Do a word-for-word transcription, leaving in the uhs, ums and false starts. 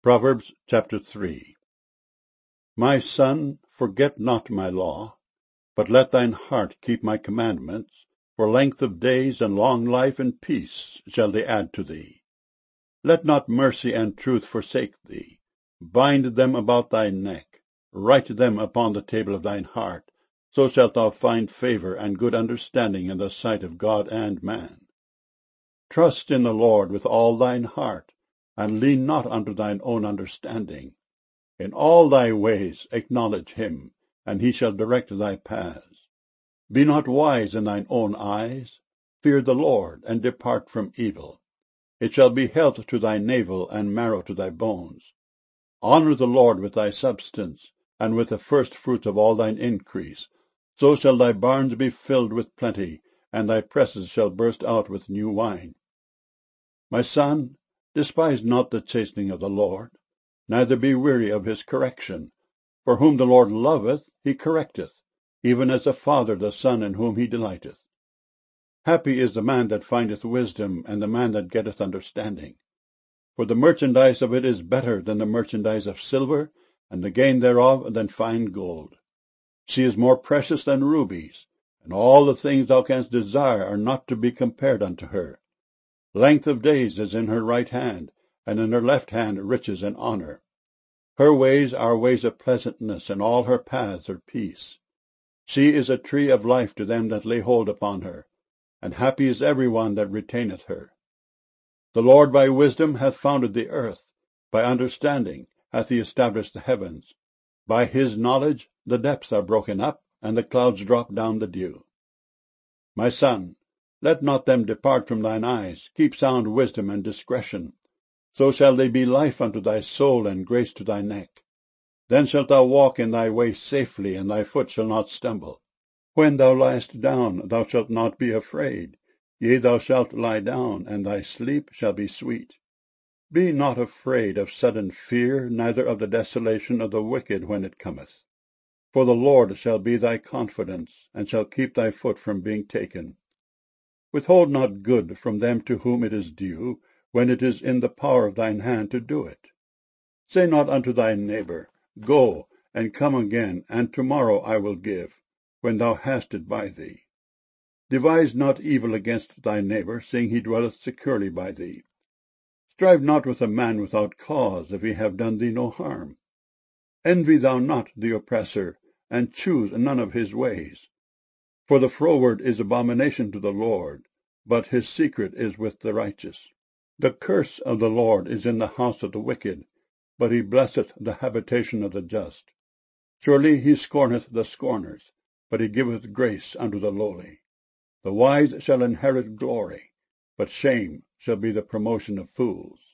Proverbs chapter three. My son, forget not my law, but let thine heart keep my commandments, for length of days and long life and peace shall they add to thee. Let not mercy and truth forsake thee. Bind them about thy neck, write them upon the table of thine heart, so shalt thou find favour and good understanding in the sight of God and man. Trust in the Lord with all thine heart, and lean not unto thine own understanding. In all thy ways acknowledge him, and he shall direct thy paths. Be not wise in thine own eyes. Fear the Lord, and depart from evil. It shall be health to thy navel, and marrow to thy bones. Honour the Lord with thy substance, and with the first fruits of all thine increase. So shall thy barns be filled with plenty, and thy presses shall burst out with new wine. My son, despise not the chastening of the Lord, neither be weary of his correction. For whom the Lord loveth, he correcteth, even as a father the son in whom he delighteth. Happy is the man that findeth wisdom, and the man that getteth understanding. For the merchandise of it is better than the merchandise of silver, and the gain thereof than fine gold. She is more precious than rubies, and all the things thou canst desire are not to be compared unto her. Length of days is in her right hand, and in her left hand riches and honour. Her ways are ways of pleasantness, and all her paths are peace. She is a tree of life to them that lay hold upon her, and happy is every one that retaineth her. The Lord by wisdom hath founded the earth, by understanding hath he established the heavens. By his knowledge the depths are broken up, and the clouds drop down the dew. My son, let not them depart from thine eyes. Keep sound wisdom and discretion. So shall they be life unto thy soul, and grace to thy neck. Then shalt thou walk in thy way safely, and thy foot shall not stumble. When thou liest down, thou shalt not be afraid. Yea, thou shalt lie down, and thy sleep shall be sweet. Be not afraid of sudden fear, neither of the desolation of the wicked when it cometh. For the Lord shall be thy confidence, and shall keep thy foot from being taken. Withhold not good from them to whom it is due, when it is in the power of thine hand to do it. Say not unto thy neighbour, Go, and come again, and tomorrow I will give, when thou hast it by thee. Devise not evil against thy neighbour, seeing he dwelleth securely by thee. Strive not with a man without cause, if he have done thee no harm. Envy thou not the oppressor, and choose none of his ways. For the froward is abomination to the Lord, but his secret is with the righteous. The curse of the Lord is in the house of the wicked, but he blesseth the habitation of the just. Surely he scorneth the scorners, but he giveth grace unto the lowly. The wise shall inherit glory, but shame shall be the promotion of fools.